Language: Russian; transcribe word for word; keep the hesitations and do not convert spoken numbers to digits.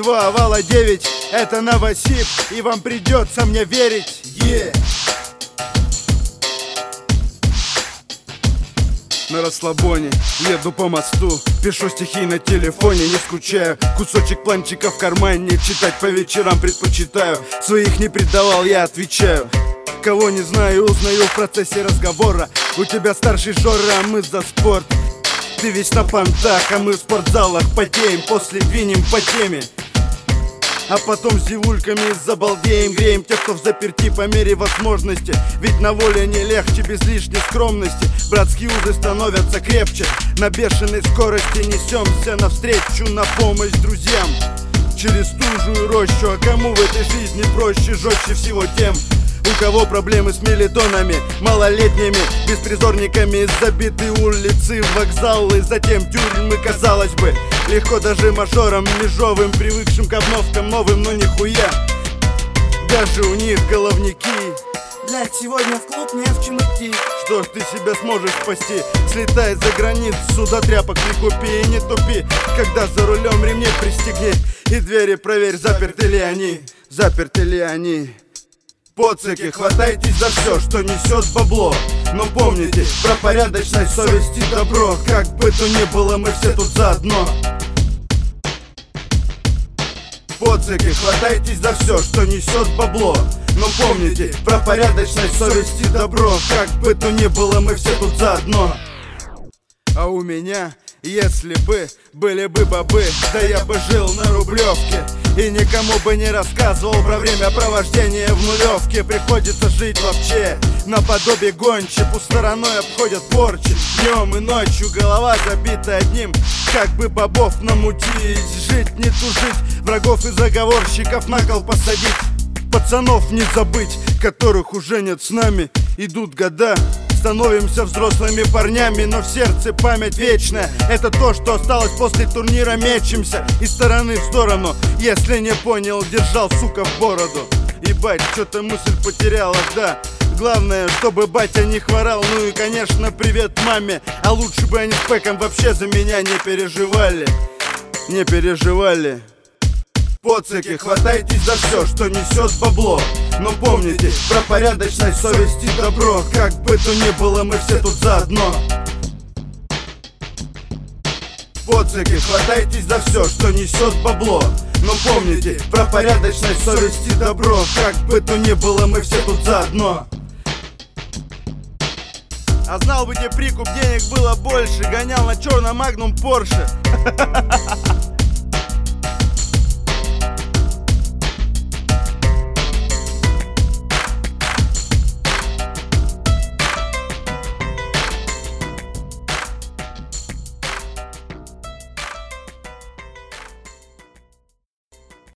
два, вала девять, это Новосиб, и вам придется мне верить. Yeah. На расслабоне еду по мосту, пишу стихи на телефоне, не скучаю. Кусочек планчика в кармане, читать по вечерам предпочитаю. Своих не предавал, я отвечаю. Кого не знаю, узнаю в процессе разговора. У тебя старший Жора, а мы за спорт. Ты весь на понтах, а мы в спортзалах потеем. После двинем по теме, а потом с девульками забалдеем. Греем тех, кто в заперти по мере возможности. Ведь на воле не легче без лишней скромности. Братские узы становятся крепче. На бешеной скорости несемся навстречу на помощь друзьям. Через ту же рощу, а кому в этой жизни проще, жестче всего тем, у кого проблемы с мелитонами, малолетними, беспризорниками. Забиты улицы, вокзалы, затем тюрьмы, казалось бы. Легко даже мажорам межовым, привыкшим к обновкам новым, но нихуя. Даже у них головники. Блять, сегодня в клуб не в чем идти. Что ж ты себя сможешь спасти? Слетай за границу, сюда тряпок прикупи и не тупи. Когда за рулем ремни пристегни и двери проверь, заперты ли они, заперты ли они. Поцыки, хватайтесь за все, что несет бабло. Но помните про порядочность, совесть и добро. Как бы то ни было, мы все тут заодно. Поцыки, хватайтесь за все, что несет бабло. Но помните про порядочность, совесть и добро. Как бы то ни было, мы все тут заодно. А у меня, если бы были бы бобы, да я бы жил на Рублевке и никому бы не рассказывал про времяпровождение в нулевке. Приходится жить вообще наподобие гончи, пусть стороной обходят порчи. Днем и ночью голова забита одним, как бы бобов намутить. Жить, не тужить, врагов и заговорщиков на кол посадить. Пацанов не забыть, которых уже нет с нами. Идут года, становимся взрослыми парнями, но в сердце память вечная. Это то, что осталось после турнира. Мечемся из стороны в сторону. Если не понял, держал, сука, в бороду. Ебать, что-то мысль потеряла, да. Главное, чтобы батя не хворал. Ну и, конечно, привет маме. А лучше бы они с Пэком вообще за меня не переживали. Не переживали. Поцыки, хватайтесь за все, что несет бабло. Но помните про порядочность, совесть и добро. Как бы то ни было, мы все тут заодно. Поцыки, хватайтесь за все, что несет бабло. Но помните про порядочность, совесть и добро. Как бы то ни было, мы все тут заодно. А знал бы, где прикуп, денег было больше. Гонял на черном Магнум Порше.